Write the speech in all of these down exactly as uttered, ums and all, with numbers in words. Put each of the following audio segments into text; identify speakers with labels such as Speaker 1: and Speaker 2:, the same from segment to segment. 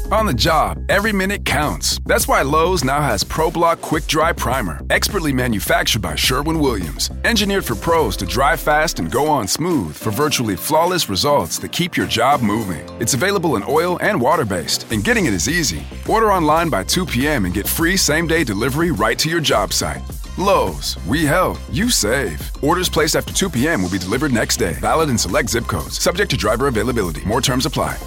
Speaker 1: On the job, every minute counts. That's why Lowe's now has ProBlock Quick Dry Primer, expertly manufactured by Sherwin-Williams. Engineered for pros to dry fast and go on smooth for virtually flawless results that keep your job moving. It's available in oil and water-based, and getting it is easy. Order online by two p.m. and get free same-day delivery right to your job site. Lowe's, we help, you save. Orders placed after two p.m. will be delivered next day. Valid in select zip codes. Subject to driver availability. More terms apply.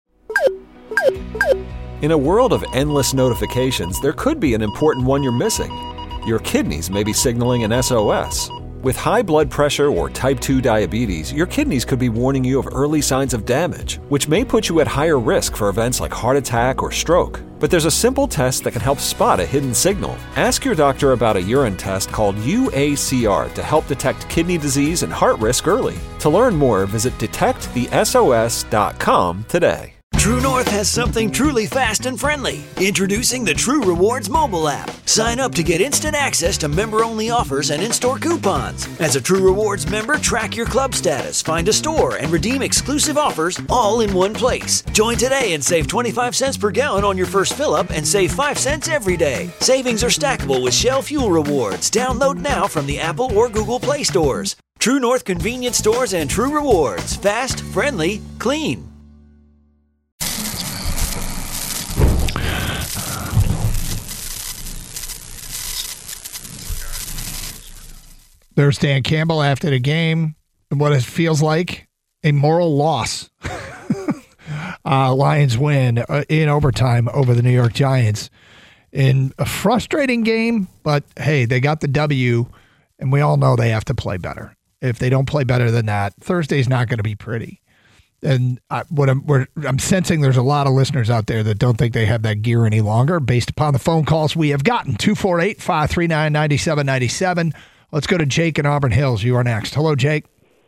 Speaker 2: In a world of endless notifications, there could be an important one you're missing. Your kidneys may be signaling an S O S. With high blood pressure or type two diabetes, your kidneys could be warning you of early signs of damage, which may put you at higher risk for events like heart attack or stroke. But there's a simple test that can help spot a hidden signal. Ask your doctor about a urine test called U A C R to help detect kidney disease and heart risk early. To learn more, visit detect the S O S dot com today.
Speaker 3: True North has something truly fast and friendly. Introducing the True Rewards mobile app. Sign up to get instant access to member-only offers and in-store coupons. As a True Rewards member, track your club status, find a store, and redeem exclusive offers all in one place. Join today and save twenty-five cents per gallon on your first fill-up and save five cents every day. Savings are stackable with Shell Fuel Rewards. Download now from the Apple or Google Play stores. True North Convenience Stores and True Rewards. Fast, friendly, clean.
Speaker 4: There's Dan Campbell after the game, and what it feels like a moral loss. uh, Lions win uh, in overtime over the New York Giants in a frustrating game, but hey, they got the W, and we all know they have to play better. If they don't play better than that, Thursday's not going to be pretty. And I, what I'm, we're, I'm sensing there's a lot of listeners out there that don't think they have that gear any longer based upon the phone calls we have gotten. two four eight, five three nine, nine seven nine seven. Let's go to Jake in Auburn Hills. You are next. Hello, Jake.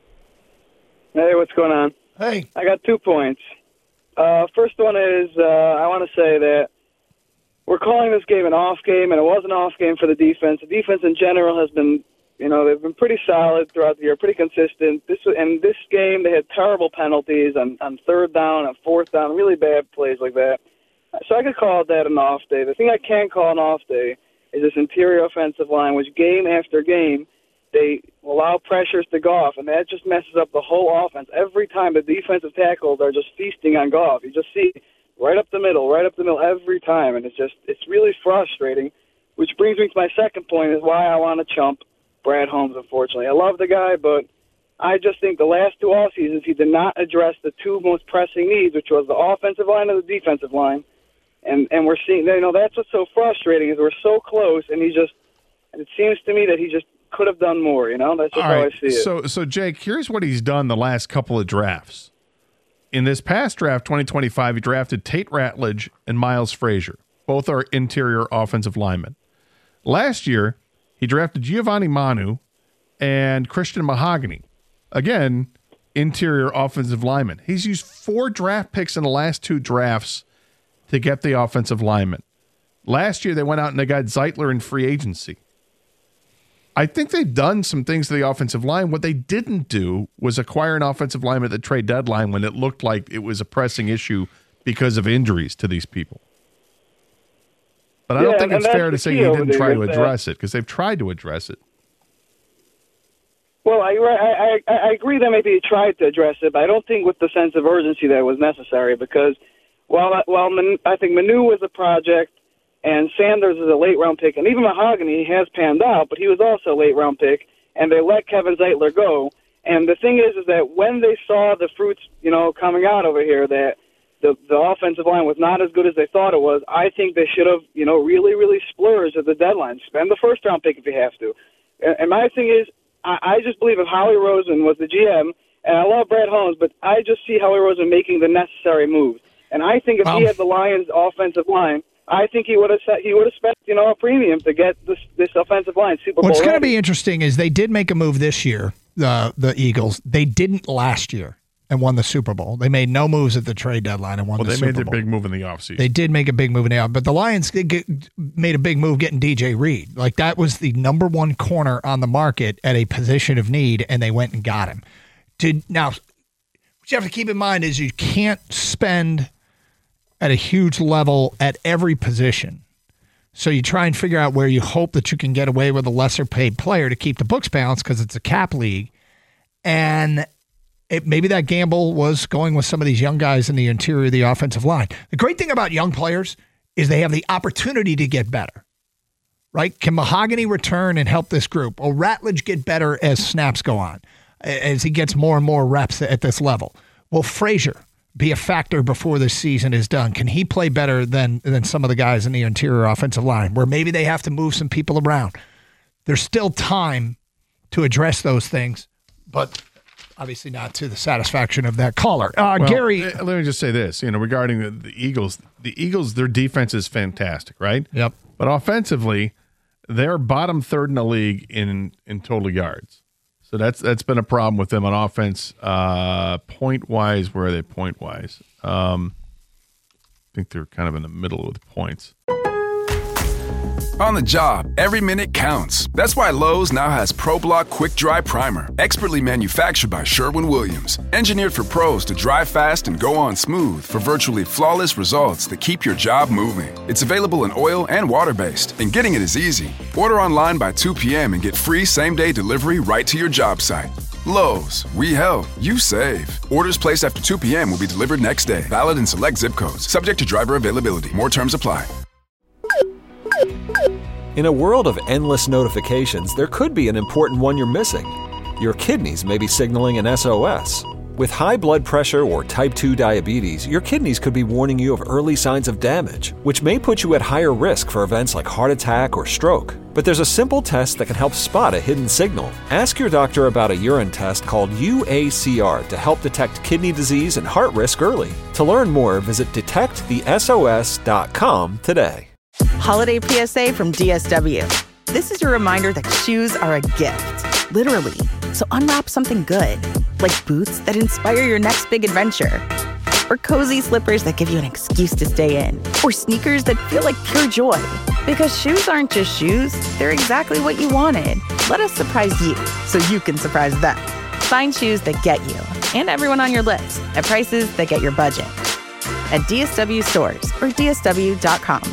Speaker 5: Hey, what's going on?
Speaker 4: Hey.
Speaker 5: I got two points. Uh, first one is uh, I want to say that we're calling this game an off game, and it was an off game for the defense. The defense in general has been, you know, they've been pretty solid throughout the year, pretty consistent. This and this game, they had terrible penalties on, on third down and fourth down, really bad plays like that. So I could call that an off day. The thing I can't call an off day is this interior offensive line, which game after game, they allow pressures to Goff, and that just messes up the whole offense. Every time the defensive tackles are just feasting on Goff. You just see right up the middle, right up the middle every time, and it's just it's really frustrating, which brings me to my second point is why I want to chump Brad Holmes, unfortunately. I love the guy, but I just think the last two off seasons he did not address the two most pressing needs, which was the offensive line and the defensive line. And and we're seeing, you know, that's what's so frustrating is we're so close, and he just, it seems to me that he just could have done more, you know? That's just
Speaker 6: All
Speaker 5: how
Speaker 6: right.
Speaker 5: I see it.
Speaker 6: So, so Jake, here's what he's done the last couple of drafts. In this past draft, twenty twenty-five, he drafted Tate Ratledge and Miles Frazier. Both are interior offensive linemen. Last year, he drafted Giovanni Manu and Christian Mahogany. Again, interior offensive linemen. He's used four draft picks in the last two drafts to get the offensive lineman. Last year, they went out and they got Zeitler in free agency. I think they've done some things to the offensive line. What they didn't do was acquire an offensive lineman at the trade deadline when it looked like it was a pressing issue because of injuries to these people. But I
Speaker 5: Yeah,
Speaker 6: don't think
Speaker 5: and
Speaker 6: it's fair to
Speaker 5: that's
Speaker 6: say
Speaker 5: the
Speaker 6: you
Speaker 5: key
Speaker 6: didn't
Speaker 5: over
Speaker 6: try
Speaker 5: there
Speaker 6: to
Speaker 5: with that.
Speaker 6: address it because they've tried to address it.
Speaker 5: Well, I, I I I agree that maybe he tried to address it, but I don't think with the sense of urgency that was necessary because while, while Man, I think Manu was a project and Sanders is a late-round pick, and even Mahogany has panned out, but he was also a late-round pick, and they let Kevin Zeitler go. And the thing is is that when they saw the fruits, you know, coming out over here that the the offensive line was not as good as they thought it was, I think they should have, you know, really, really splurged at the deadline. Spend the first-round pick if you have to. And, and my thing is, I, I just believe if Howie Roseman was the G M, and I love Brad Holmes, but I just see Howie Roseman making the necessary moves. And I think if
Speaker 4: Um,
Speaker 5: he had the Lions' offensive line, I think he would have set, he would have spent, you know, a premium to get this this offensive line Super Bowl.
Speaker 4: What's going to
Speaker 5: ready.
Speaker 4: be interesting is they did make a move this year, the the Eagles. They didn't last year and won the Super Bowl. They made no moves at the trade deadline and won
Speaker 6: Well,
Speaker 4: the
Speaker 6: they
Speaker 4: Super
Speaker 6: made their
Speaker 4: Bowl.
Speaker 6: big move in the offseason.
Speaker 4: They did make a big move in the out, but the Lions did get, made a big move getting D J Reed. Like that was the number one corner on the market at a position of need, and they went and got him. Did now, what you have to keep in mind is you can't spend at a huge level at every position. So you try and figure out where you hope that you can get away with a lesser paid player to keep the books balanced because it's a cap league. And it, maybe that gamble was going with some of these young guys in the interior of the offensive line. The great thing about young players is they have the opportunity to get better, right? Can Mahogany return and help this group? Will Ratledge get better as snaps go on, as he gets more and more reps at this level? Will Frazier be a factor before this season is done? Can he play better than than some of the guys in the interior offensive line where maybe they have to move some people around? There's still time to address those things, but obviously not to the satisfaction of that caller. Uh,
Speaker 6: well,
Speaker 4: Gary.
Speaker 6: Let me just say this, you know, regarding the, the Eagles, the Eagles, their defense is fantastic, right?
Speaker 4: Yep.
Speaker 6: But offensively, they're bottom third in the league in, in total yards. So that's that's been a problem with them on offense. Uh, point-wise, where are they point-wise? Um, I think they're kind of in the middle with points.
Speaker 1: On the job, every minute counts. That's why Lowe's now has ProBlock Quick Dry Primer, expertly manufactured by Sherwin-Williams. Engineered for pros to dry fast and go on smooth for virtually flawless results that keep your job moving. It's available in oil and water-based, and getting it is easy. Order online by two p.m. and get free same-day delivery right to your job site. Lowe's, we help, you save. Orders placed after two p.m. will be delivered next day. Valid in select zip codes. Subject to driver availability. More terms apply.
Speaker 2: In a world of endless notifications, there could be an important one you're missing. Your kidneys may be signaling an S O S. With high blood pressure or type two diabetes, your kidneys could be warning you of early signs of damage, which may put you at higher risk for events like heart attack or stroke. But there's a simple test that can help spot a hidden signal. Ask your doctor about a urine test called U A C R to help detect kidney disease and heart risk early. To learn more, visit detect the S O S dot com today.
Speaker 7: Holiday P S A from D S W. This is your reminder that shoes are a gift, literally. So unwrap something good, like boots that inspire your next big adventure, or cozy slippers that give you an excuse to stay in, or sneakers that feel like pure joy. Because shoes aren't just shoes, they're exactly what you wanted. Let us surprise you so you can surprise them. Find shoes that get you and everyone on your list at prices that get your budget. At D S W stores or D S W dot com.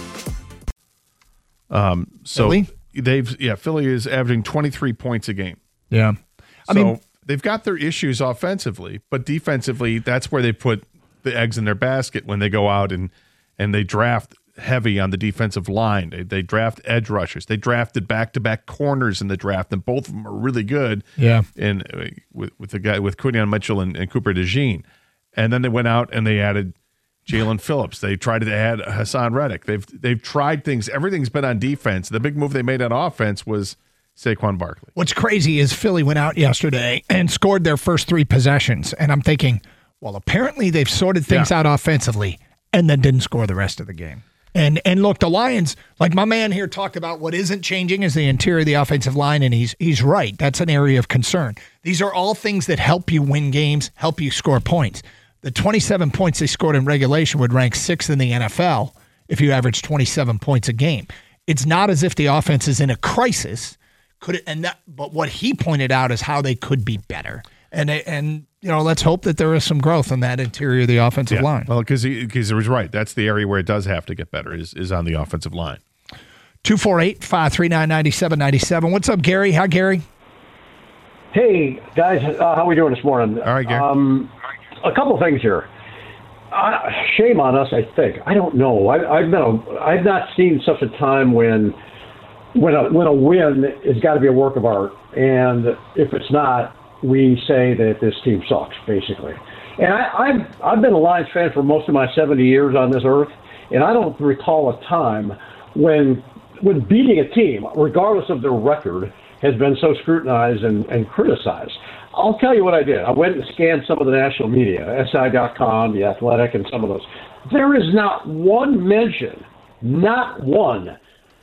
Speaker 6: Um, so
Speaker 4: Philly?
Speaker 6: they've, yeah, Philly is averaging twenty-three points a game.
Speaker 4: Yeah. I
Speaker 6: so
Speaker 4: mean,
Speaker 6: they've got their issues offensively, but defensively, that's where they put the eggs in their basket when they go out and, and they draft heavy on the defensive line. They, they draft edge rushers. They drafted back-to-back corners in the draft, and both of them are really good.
Speaker 4: Yeah.
Speaker 6: And uh, with, with the guy with Quinyon Mitchell and, and Cooper DeJean. And then they went out and they added Jalen Phillips. They tried to add Hassan Reddick. They've they've tried things. Everything's been on defense. The big move they made on offense was Saquon Barkley.
Speaker 4: What's crazy is Philly went out yesterday and scored their first three possessions. And I'm thinking, well, apparently they've sorted things
Speaker 6: Yeah.
Speaker 4: out offensively and then didn't score the rest of the game. And and look, the Lions, like my man here talked about, what isn't changing is the interior of the offensive line, and he's he's right. That's an area of concern. These are all things that help you win games, help you score points. The twenty-seven points they scored in regulation would rank sixth in the N F L if you average twenty-seven points a game. It's not as if the offense is in a crisis. Could it? And that, but what he pointed out is how they could be better. And and you know, let's hope that there is some growth in that interior of the offensive
Speaker 6: Yeah.
Speaker 4: line.
Speaker 6: Well, because he, because he was right. That's the area where it does have to get better is, is on the offensive line.
Speaker 4: two four eight, five three nine, nine seven nine seven. What's up, Gary? Hi, Gary.
Speaker 8: Hey, guys. Uh, how are we doing this morning?
Speaker 6: All right, Gary.
Speaker 8: Um, a couple of things here. Uh, shame on us, I think. I don't know. I, I've been a, I've not seen such a time when when a when a win has got to be a work of art, and if it's not, we say that this team sucks, basically. And I, I've I've been a Lions fan for most of my seventy years on this earth, and I don't recall a time when when beating a team, regardless of their record, has been so scrutinized and, and criticized. I'll tell you what I did. I went and scanned some of the national media, S I dot com, The Athletic, and some of those. There is not one mention, not one,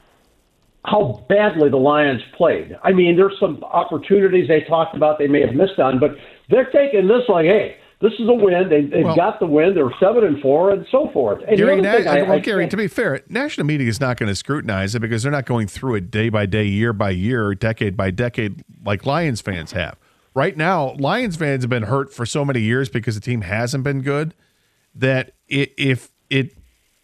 Speaker 8: how badly the Lions played. I mean, there's some opportunities they talked about they may have missed on, but they're taking this like, hey, this is a win. They, they've
Speaker 6: Well,
Speaker 8: got the win. They're seven and four, and so forth. And
Speaker 6: Gary,
Speaker 8: the
Speaker 6: na-
Speaker 8: other thing I,
Speaker 6: well,
Speaker 8: I
Speaker 6: Gary,
Speaker 8: think-
Speaker 6: to be fair, national media is not going to scrutinize it because they're not going through it day by day, year by year, decade by decade like Lions fans have. Right now, Lions fans have been hurt for so many years because the team hasn't been good that it, if it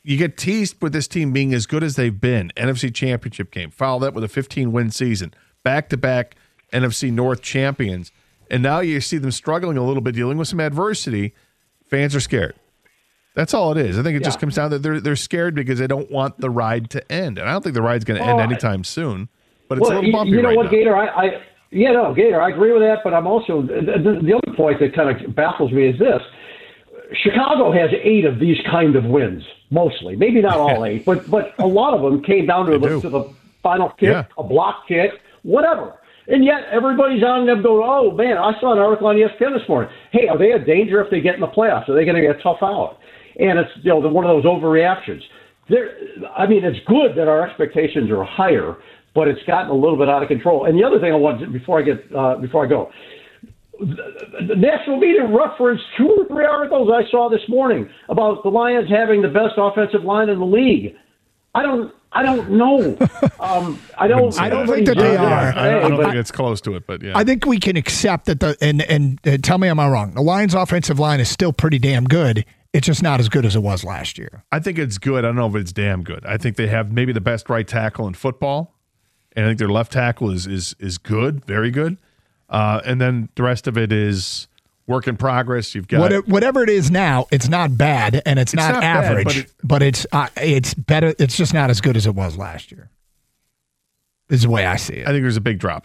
Speaker 6: you get teased with this team being as good as they've been. N F C Championship game. Follow that with a fifteen-win season. Back-to-back N F C North champions. And now you see them struggling a little bit, dealing with some adversity. Fans are scared. That's all it is. I think it yeah. just comes down to they're they're scared because they don't want the ride to end. And I don't think the ride's going to end anytime soon. But it's
Speaker 8: well,
Speaker 6: a little bumpy
Speaker 8: you, you know
Speaker 6: right
Speaker 8: what,
Speaker 6: now.
Speaker 8: Gator? I, I yeah, no, Gator. I agree with that. But I'm also the, the other point that kind of baffles me is this: Chicago has eight of these kind of wins, mostly. Maybe not all eight, but but a lot of them came down to, the, to the final kick, yeah. a block kick, whatever. And yet everybody's on them going, oh, man, I saw an article on E S P N this morning. Hey, are they a danger if they get in the playoffs? Are they going to get tough out? And it's, you know, one of those overreactions. There, I mean, it's good that our expectations are higher, but it's gotten a little bit out of control. And the other thing I want to, before I get uh, before I go, the, the national media referenced two or three articles I saw this morning about the Lions having the best offensive line in the league. I don't. I don't know. Um, I don't.
Speaker 4: I don't think that they are.
Speaker 6: I don't, I don't think it's close to it, but yeah.
Speaker 4: I think we can accept that the and and uh, tell me am I wrong? The Lions' offensive line is still pretty damn good. It's just not as good as it was last year.
Speaker 6: I think it's good. I don't know if it's damn good. I think they have maybe the best right tackle in football, and I think their left tackle is is is good, very good. Uh, and then the rest of it is work in progress. You've got
Speaker 4: what it, whatever it is now. It's not bad, and it's, it's not, not average, bad, but, it, but it's uh, it's better. It's just not as good as it was last year. This is the way I see it.
Speaker 6: I think there's a big drop.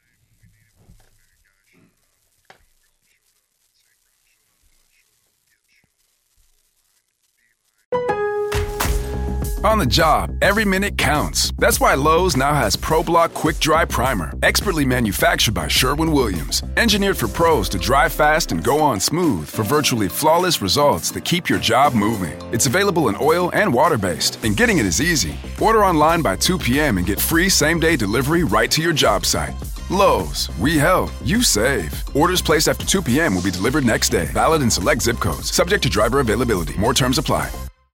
Speaker 1: On the job, every minute counts. That's why Lowe's now has ProBlock Quick Dry Primer, expertly manufactured by Sherwin-Williams. Engineered for pros to dry fast and go on smooth for virtually flawless results that keep your job moving. It's available in oil and water-based, and getting it is easy. Order online by two p.m. and get free same-day delivery right to your job site. Lowe's, we help, you save. Orders placed after two p.m. will be delivered next day. Valid in select zip codes. Subject to driver availability. More terms apply.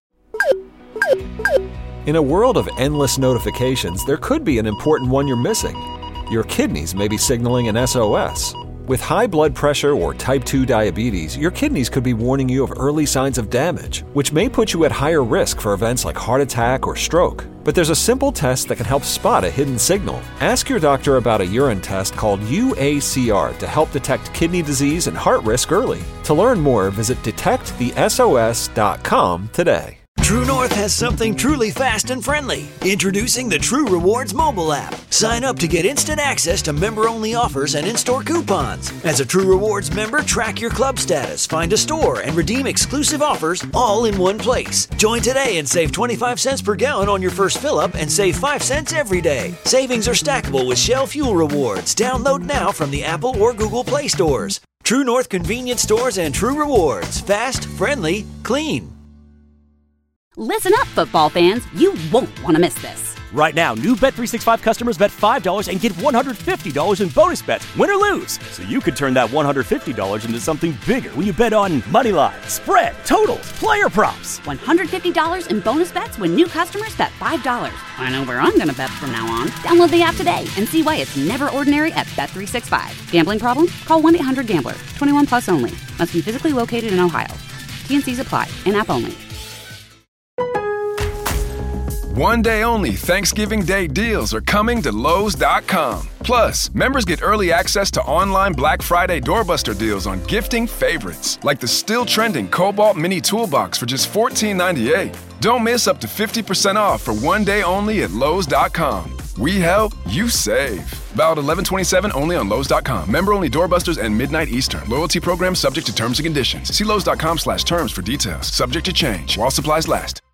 Speaker 2: In a world of endless notifications, there could be an important one you're missing. Your kidneys may be signaling an S O S. With high blood pressure or type two diabetes, your kidneys could be warning you of early signs of damage, which may put you at higher risk for events like heart attack or stroke. But there's a simple test that can help spot a hidden signal. Ask your doctor about a urine test called U A C R to help detect kidney disease and heart risk early. To learn more, visit detect the S O S dot com today.
Speaker 3: True North has something truly fast and friendly. Introducing the True Rewards mobile app. Sign up to get instant access to member-only offers and in-store coupons. As a True Rewards member, track your club status, find a store, and redeem exclusive offers all in one place. Join today and save twenty-five cents per gallon on your first fill-up and save five cents every day. Savings are stackable with Shell Fuel Rewards. Download now from the Apple or Google Play stores. True North convenience stores and True Rewards. Fast, friendly, clean.
Speaker 9: Listen up, football fans. You won't want to miss this.
Speaker 10: Right now, new Bet three sixty-five customers bet five dollars and get one hundred fifty dollars in bonus bets, win or lose. So you could turn that one hundred fifty dollars into something bigger when you bet on money line, spread, totals, player props.
Speaker 9: one hundred fifty dollars in bonus bets when new customers bet five dollars. I know where I'm going to bet from now on. Download the app today and see why it's never ordinary at Bet three sixty-five. Gambling problem? Call one eight hundred gambler. twenty-one plus only. Must be physically located in Ohio. T and C's apply. In-app only.
Speaker 1: One day only Thanksgiving Day deals are coming to Lowe's dot com. Plus, members get early access to online Black Friday doorbuster deals on gifting favorites, like the still trending Cobalt Mini Toolbox for just fourteen ninety-eight. Don't miss up to fifty percent off for one day only at Lowe's dot com. We help, you save. Valid eleven twenty-seven only on Lowe's dot com. Member only doorbusters and midnight Eastern. Loyalty program subject to terms and conditions. See Lowe's dot com slash terms for details. Subject to change while supplies last.